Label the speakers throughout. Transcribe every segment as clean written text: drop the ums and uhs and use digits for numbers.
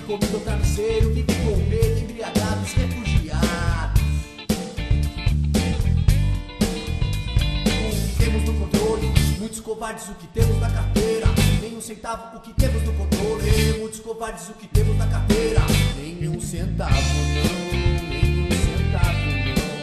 Speaker 1: comida ou travesseiro, vivem com medo, embriagados, refugiados. O que temos no controle, muitos covardes, o que temos na carteira. Nem um centavo, o que temos no controle. Muitos covardes, o que temos na carteira. Nem um centavo, não. Nem um centavo, não. Nem um centavo,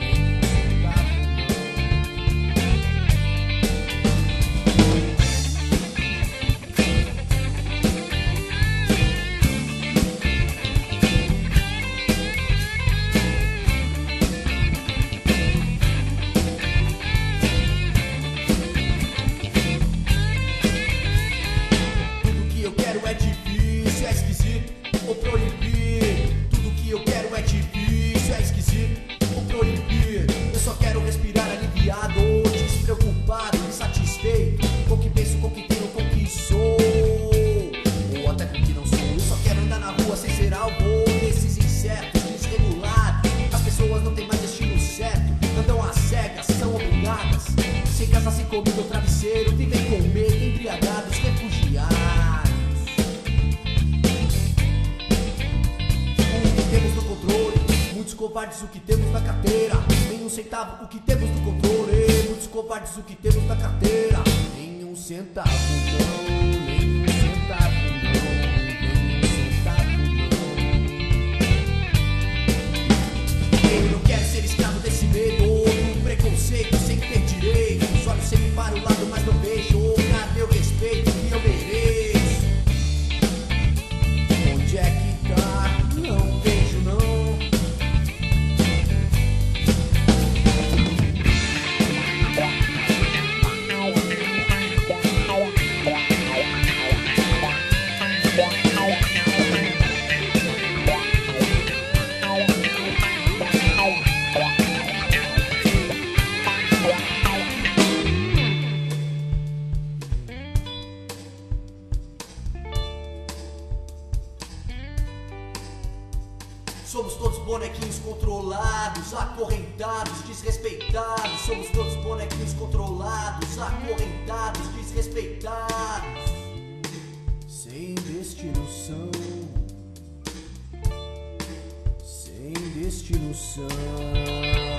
Speaker 1: é difícil, é esquisito ou proibir. Tudo que eu quero é difícil, é esquisito ou proibir. Eu só quero respirar aliviado, despreocupado, insatisfeito com o que penso, com o que tenho, com o que sou, ou até com o que não sou. Eu só quero andar na rua sem ser alvo desses insetos desregulados. As pessoas não têm mais destino certo, andam às cegas, são obrigadas. Sem casa, sem comida ou travesseiro, vivem com medo, embriagados, refugiados. Temos no controle, muitos covardes, o que temos na carteira. Nem um centavo, o que temos no controle. Muitos covardes, o que temos na carteira. Nem um centavo, não. Nem um centavo, não. Nem um centavo, não. Eu não quero ser escravo desse medo, do preconceito, sem ter direito. Os olhos sempre para o lado, mas não vejo. Cadê o respeito que eu mereço? Onde é que tá? Não vejo, não. Somos todos bonequinhos controlados, acorrentados, desrespeitados. Somos todos bonequinhos controlados, acorrentados, desrespeitados. Sem destinação, sem destinação.